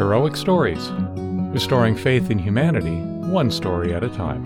Heroic Stories, restoring faith in humanity, one story at a time.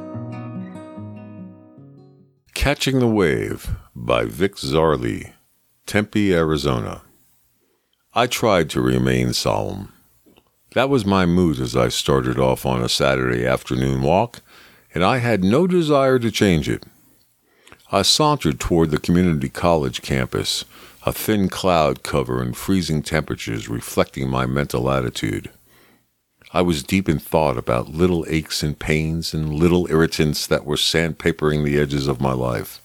Catching the Wave by Vic Zarley, Tempe, Arizona. I tried to remain solemn. That was my mood as I started off on a Saturday afternoon walk, and I had no desire to change it. I sauntered toward the community college campus, a thin cloud cover and freezing temperatures reflecting my mental attitude. I was deep in thought about little aches and pains and little irritants that were sandpapering the edges of my life.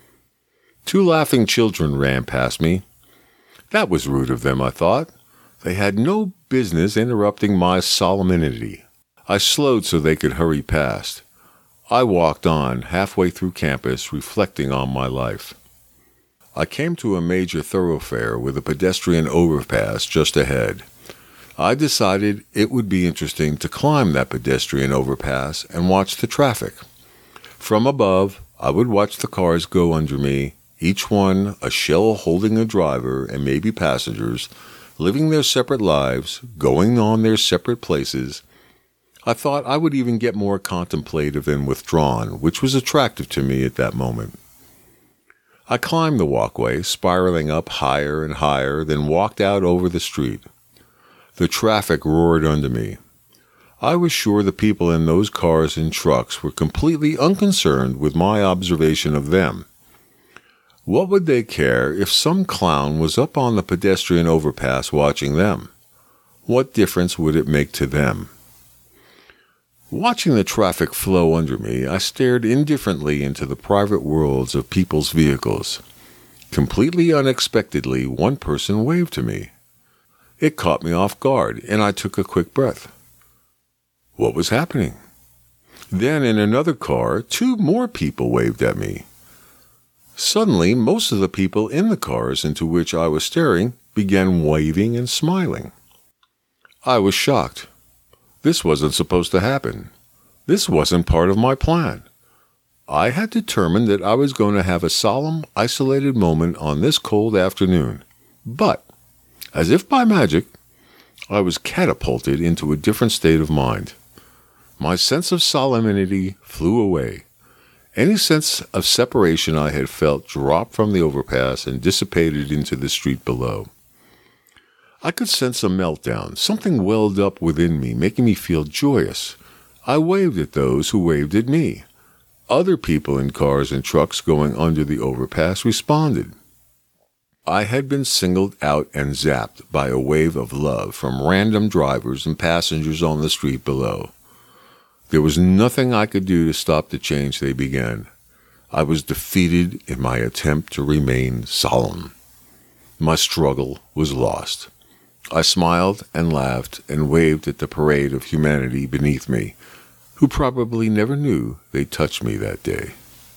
2 laughing children ran past me. That was rude of them, I thought. They had no business interrupting my solemnity. I slowed so they could hurry past. I walked on, halfway through campus, reflecting on my life. I came to a major thoroughfare with a pedestrian overpass just ahead. I decided it would be interesting to climb that pedestrian overpass and watch the traffic. From above, I would watch the cars go under me, each one a shell holding a driver and maybe passengers, living their separate lives, going on their separate places. I thought I would even get more contemplative and withdrawn, which was attractive to me at that moment. I climbed the walkway, spiraling up higher and higher, then walked out over the street. The traffic roared under me. I was sure the people in those cars and trucks were completely unconcerned with my observation of them. What would they care if some clown was up on the pedestrian overpass watching them? What difference would it make to them? Watching the traffic flow under me, I stared indifferently into the private worlds of people's vehicles. Completely unexpectedly, one person waved to me. It caught me off guard, and I took a quick breath. What was happening? Then, in another car, 2 more people waved at me. Suddenly, most of the people in the cars into which I was staring began waving and smiling. I was shocked. This wasn't supposed to happen. This wasn't part of my plan. I had determined that I was going to have a solemn, isolated moment on this cold afternoon. But, as if by magic, I was catapulted into a different state of mind. My sense of solemnity flew away. Any sense of separation I had felt dropped from the overpass and dissipated into the street below. I could sense a meltdown. Something welled up within me, making me feel joyous. I waved at those who waved at me. Other people in cars and trucks going under the overpass responded. I had been singled out and zapped by a wave of love from random drivers and passengers on the street below. There was nothing I could do to stop the change they began. I was defeated in my attempt to remain solemn. My struggle was lost. I smiled and laughed and waved at the parade of humanity beneath me, who probably never knew they touched me that day.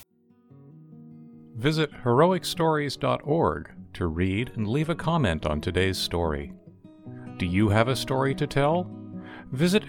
Visit heroicstories.org to read and leave a comment on today's story. Do you have a story to tell? Visit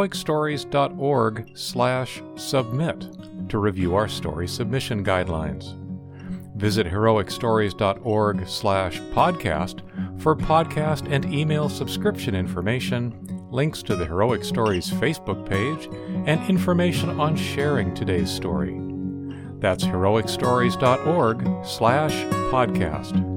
heroicstories.org/submit to review our story submission guidelines. Visit heroicstories.org/podcast for podcast and email subscription information, links to the Heroic Stories Facebook page, and information on sharing today's story. That's heroicstories.org/podcast.